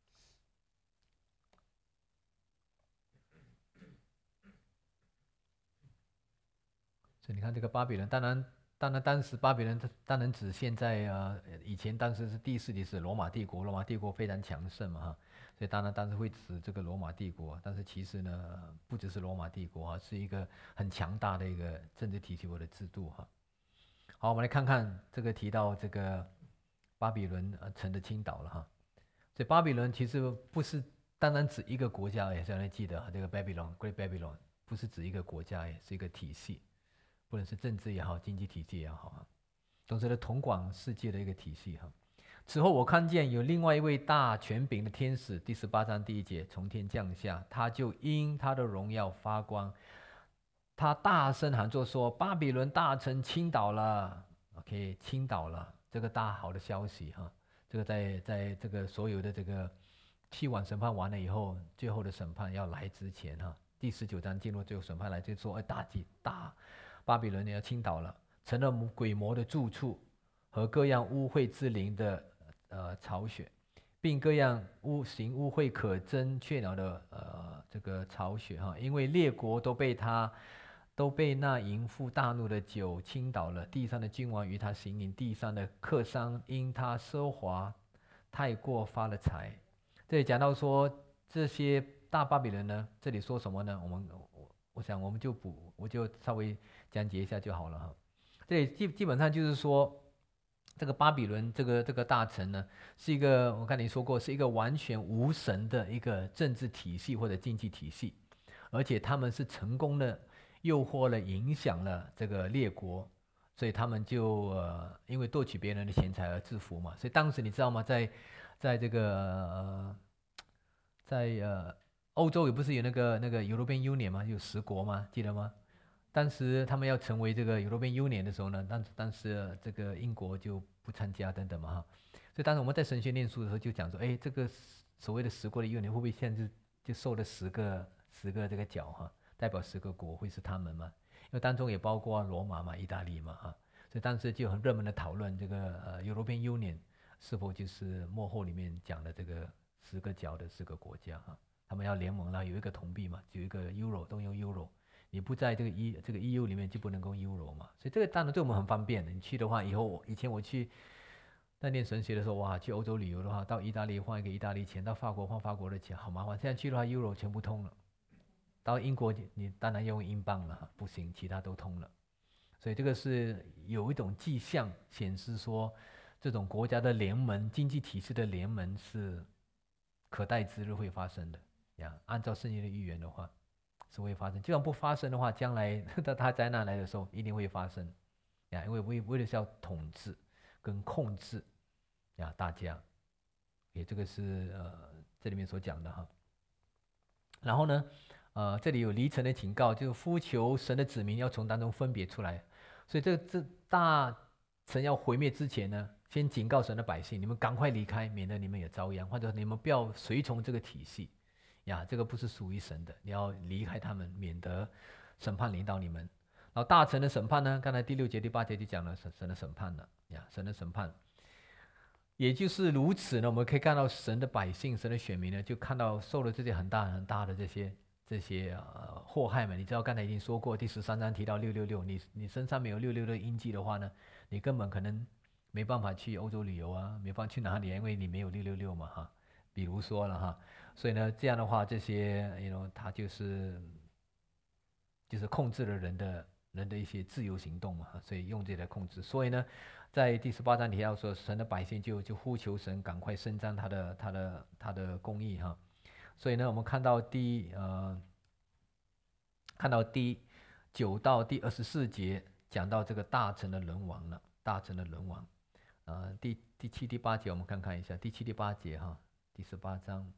所以你看这个巴比伦，当然，当然当时巴比伦当然指现在啊，以前当时是第四级是罗马帝国，罗马帝国非常强盛嘛哈。所以当然当时会指这个罗马帝国，但是其实呢，不只是罗马帝国啊，是一个很强大的一个政治体系或者制度哈。好，我们来看看这个提到这个巴比伦呃城的倾倒了哈。所以巴比伦其实不是单单指一个国家，也是要记得这个 Babylon Great Babylon 不是指一个国家，也是一个体系，不论是政治也好，经济体系也好啊，总之的统管世界的一个体系哈。此后我看见有另外一位大权柄的天使，第十八章第一节从天降下，他就因他的荣耀发光，他大声喊着说：巴比伦大城倾倒了 ，OK， 倾倒了，这个大好的消息哈。这个在在这个所有的这个七晚审判完了以后，最后的审判要来之前哈，第十九章进入最后审判来，就说哎大吉大巴比伦要倾倒了，成了鬼魔的住处和各样污秽之灵的。呃，巢穴，并各样污行污秽可憎雀鸟的呃这个巢穴哈，因为列国都被他都被那淫妇大怒的酒倾倒了，地上的君王与他行淫，地上的客商因他奢华太过发了财。这里讲到说这些大巴比伦呢，这里说什么呢？我们我我想我们就补，我就稍微讲解一下就好了哈。这里基基本上就是说。这个巴比伦这个这个大城呢，是一个我看你说过，是一个完全无神的一个政治体系或者经济体系，而且他们是成功的诱惑了、影响了这个列国，所以他们就呃因为夺取别人的钱财而致富嘛。所以当时你知道吗？在在这个呃在呃欧洲也不是有那个那个 European Union 吗？有十国吗？记得吗？当时他们要成为这个 European Union 的时候呢，当当时这个英国就不参加等等嘛哈，所以当时我们在神学念书的时候就讲说，哎，这个所谓的十国的 Union 会不会现在就就受了十个十个这个角哈，代表十个国会是他们嘛？因为当中也包括罗马嘛、意大利嘛哈，所以当时就很热门的讨论这个呃 European Union 是否就是幕后里面讲的这个十个角的四个国家哈，他们要联盟了，有一个铜币嘛，有一个 Euro 都用 Euro， 你不在这个 E 这个 E U 里面就不能够 Euro 嘛，所以这个当然对我们很方便的。你去的话，以后以前我去在念神学的时候，哇，去欧洲旅游的话，到意大利换一个意大利钱，到法国换法国的钱，好麻烦。现在去的话 Euro 全部通了，到英国你当然用英镑了，不行，其他都通了。所以这个是有一种迹象显示说，这种国家的联盟、经济体制的联盟是可待之日会发生的呀。按照圣经的预言的话，是会发生。就算不发生的话，将来当它灾难来的时候，一定会发生呀。因为为为了是要统治跟控制呀大家，也这个是呃这里面所讲的哈。然后呢，呃，这里有离尘的警告，就是呼求神的子民要从当中分别出来。所以这这大城要毁灭之前呢，先警告神的百姓，你们赶快离开，免得你们也遭殃，或者你们不要随从这个体系呀，这个不是属于神的，你要离开他们，免得审判临到你们。然后大城的审判呢，刚才第六节、第八节就讲了神神的审判了呀，神的审判。也就是如此呢，我们可以看到神的百姓、神的选民呢，就看到受了这些很大很大的这些。这些呃祸害嘛，你知道刚才已经说过，第十三章提到六六六，你你身上没有六六六印记的话呢，你根本可能没办法去欧洲旅游啊，没办法去哪里，因为你没有六六六嘛哈。比如说了哈，所以呢，这样的话，这些 you know 他就是就是控制了人的人的一些自由行动嘛，所以用这来控制。所以呢，在第十八章提到说，神的百姓就就呼求神赶快伸张他的他的他的公义哈。所以呢，我们看到第呃，看到第九到第二十四节讲到这个大城的人亡了，大城的人亡。呃，第第七、第八节我们看看一下，第七、第八节哈，第十八章，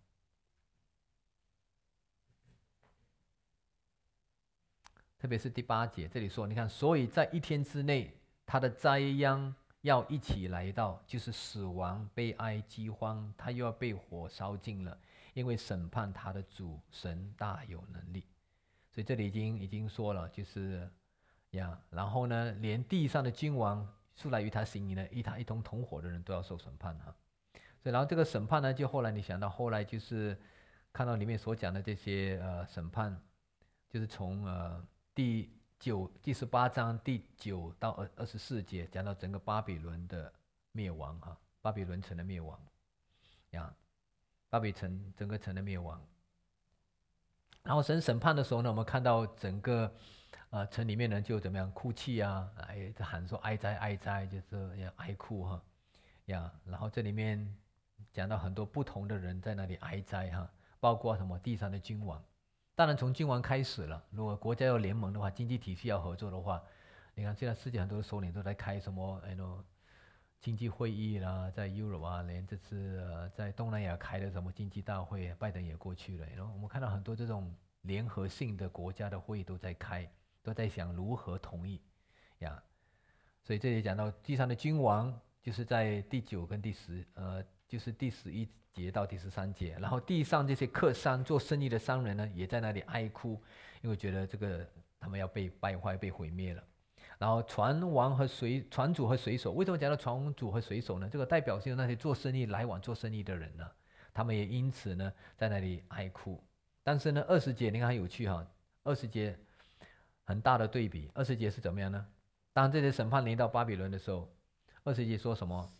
特别是第八节，这里说，你看，所以在一天之内，他的灾殃要一起来到，就是死亡、悲哀、饥荒，他又要被火烧尽了。因为审判他的主神大有能力，所以这里已经已经说了，就是呀，然后呢，连地上的君王出来与他行淫的，与他一同同伙的人都要受审判哈。所以然后这个审判呢，就后来你想到后来就是看到里面所讲的这些呃审判，就是从呃第九第十八章第九到二二十四节讲到整个巴比伦的灭亡哈，巴比伦城的灭亡呀。巴比城整个城的灭亡，然后神审判的时候呢，我们看到整个呃城里面人就怎么样哭泣啊，哎喊说哀哉哀哉，就是要哀哭哈呀。然后这里面讲到很多不同的人在那里哀哉哈，包括什么地上的君王，当然从君王开始了。如果国家要联盟的话，经济体系要合作的话，你看现在世界很多首领都在开什么哎喏。经济会议啦，在 Europe 啊，连这次、呃、在东南亚开的什么经济大会，拜登也过去了。然后我们看到很多这种联合性的国家的会议都在开，都在想如何同意呀。所以这里讲到地上的君王，就是在第九跟第十，呃，就是第十一节到第十三节。然后地上这些客商做生意的商人呢，也在那里哀哭，因为觉得这个他们要被败坏、被毁灭了。然后船王和水船主和水手，为什么讲到船主和水手呢？这个代表性那些做生意来往做生意的人呢，他们也因此呢在那里哀哭。但是呢，二十节你看很有趣哈，二十节很大的对比。二十节是怎么样呢？当这些审判临到巴比伦的时候，二十节说什么？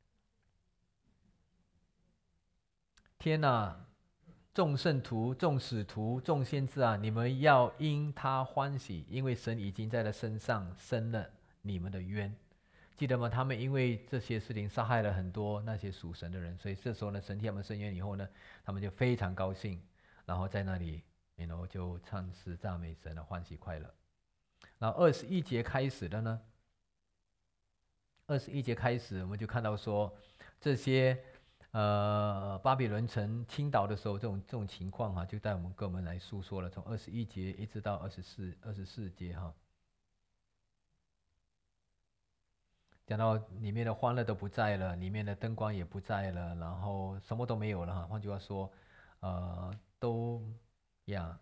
天哪！众圣徒、众使徒、众先知啊，你们要因他欢喜，因为神已经在他身上伸了你们的冤。记得吗？他们因为这些事情杀害了很多那些属神的人，所以这时候呢，神替他们伸冤以后呢，他们就非常高兴，然后在那里，然后就唱诗赞美神了，欢喜快乐。然后二十一节开始的呢，二十一节开始我们就看到说这些。呃，巴比伦城倾倒的时候，这种这种情况哈、啊，就带我们跟我们来诉说了，从二十一节一直到二十四二十四节哈，讲到里面的欢乐都不在了，里面的灯光也不在了，然后什么都没有了哈。换句话说，呃，都呀，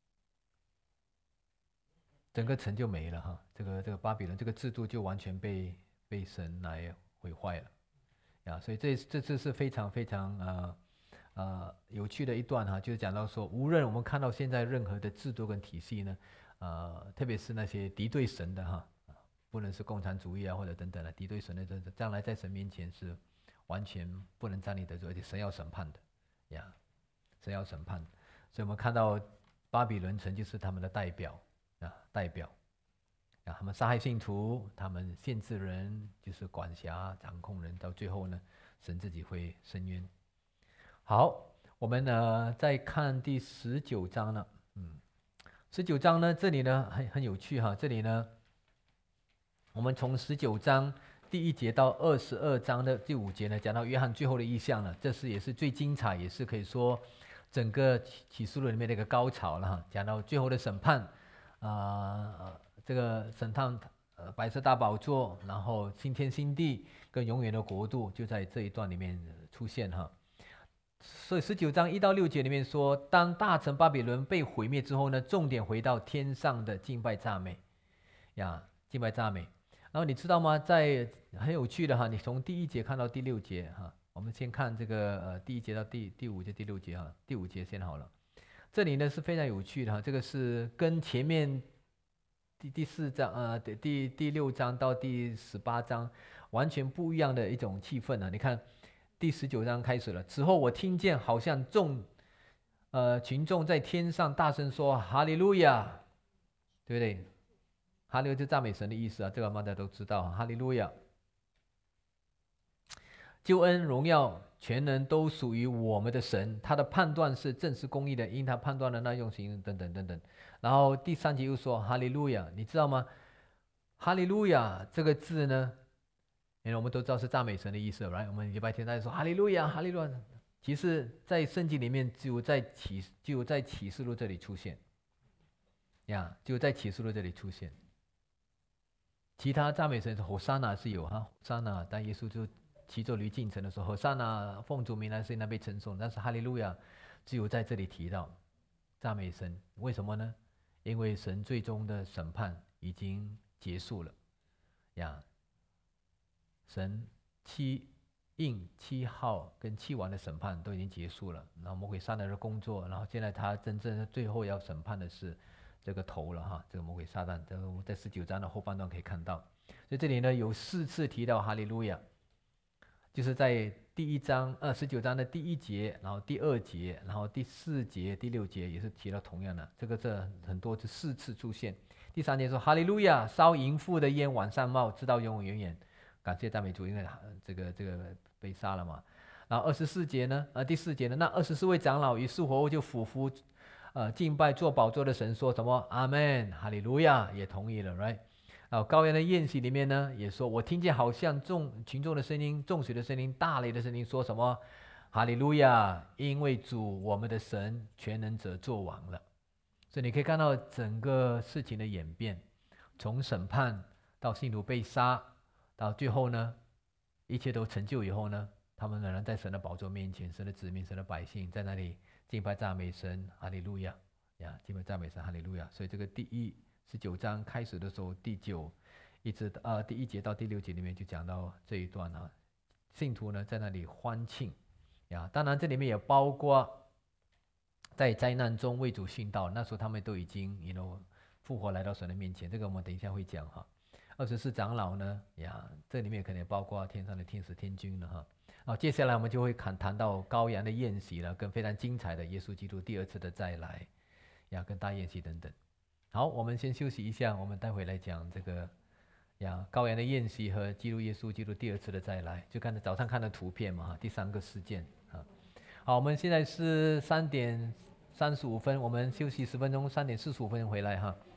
整个城就没了哈。这个这个巴比伦这个制度就完全被被神来毁坏了。呀，所以这这次是非常非常呃呃有趣的一段哈，就是讲到说，无论我们看到现在任何的制度跟体系呢，呃，特别是那些敌对神的哈，不论是共产主义啊或者等等的敌对神的，这将来在神面前是完全不能站立得住，而且神要审判的呀，神要审判。所以我们看到巴比伦城就是他们的代表啊，代表。啊，他们杀害信徒，他们限制人，就是管辖、掌控人，到最后呢，神自己会伸冤。好，我们呢再看第十九章了。嗯，十九章呢，这里呢很很有趣哈，这里呢，我们从十九章第一节到二十二章的第五节呢，讲到约翰最后的意象了，这是也是最精彩，也是可以说整个启示录里面的一个高潮了哈，讲到最后的审判啊。呃这个审判，呃，白色大宝座，然后新天新地跟永远的国度就在这一段里面出现哈。所以十九章一到六节里面说，当大城巴比伦被毁灭之后呢，重点回到天上的敬拜赞美呀，敬拜赞美。然后你知道吗？在很有趣的哈，你从第一节看到第六节哈，我们先看这个呃第一节到第第五节第六节哈，第五节先好了。这里呢是非常有趣的哈，这个是跟前面。第第四章，呃，第第六章到第十八章，完全不一样的一种气氛呢、啊。你看，第十九章开始了，此后我听见好像众，呃，群众在天上大声说：“哈利路亚！”对不对？哈利路亚就赞美神的意思啊，这个大家都知道，哈利路亚。救恩、荣耀、全能都属于我们的神，他的判断是正是公义的，因他判断了那用刑等等等等。然后第三节又说哈利路亚，你知道吗？哈利路亚这个字呢，因为我们都知道是赞美神的意思 ，right？ 我们礼拜天大家说哈利路亚，哈利路亚。其实，在圣经里面只有在启只有在启示录这里出现，呀，只有在启示录这里出现。其他赞美神火沙那是有哈，火沙那，但耶稣就骑着驴进城的时候，火沙那奉主名来是那被称颂，但是哈利路亚只有在这里提到赞美神，为什么呢？因为神最终的审判已经结束了呀，神七印七号跟七王的审判都已经结束了，然后魔鬼撒旦的工作，然后现在他真正最后要审判的是这个头了哈，这个魔鬼撒旦，这个在十九章的后半段可以看到。所以这里呢有四次提到哈利路亚，就是在第一章呃十九章的第一节，然后第二节，然后第四节、第六节也是提到同样的，这个这很多是四次出现。第三节说哈利路亚，烧淫妇的烟往上冒，直到永永远远。感谢赞美主，因为这个这个被杀了嘛。然后二十四节呢，呃第四节呢，那二十四位长老与四活物就俯伏，呃敬拜坐宝座的神，说什么阿门，哈利路亚，也同意了 ，right？然后羔羊的宴席里面呢，也说我听见好像众群众的声音、众水的声音、大雷的声音，说什么哈利路亚，因为主我们的神全能者作王了。所以你可以看到整个事情的演变，从审判到信徒被杀，到最后呢，一切都成就以后呢，他们仍然在神的宝座面前，神的子民、神的百姓在那里敬拜赞美神，哈利路亚呀，敬拜赞美神，哈利路亚。所以这个第一十九章开始的时候，第九一直呃第一节到第六节里面就讲到这一段啊，信徒呢在那里欢庆呀，当然这里面也包括在灾难中为主殉道，那时候他们都已经 you know 复活来到神的面前，这个我们等一下会讲哈。二十四长老呢呀，这里面可能也包括天上的天使天君了哈。好，接下来我们就会谈谈到羔羊的宴席了，跟非常精彩的耶稣基督第二次的再来呀，跟大宴席等等。好，我们先休息一下，我们待会来讲这个呀羔羊的宴席和基督耶稣基督第二次的再来，就看着早上看的图片嘛，第三个事件啊。好，我们现在是三点三十五分，我们休息十分钟，三点四十五分回来哈。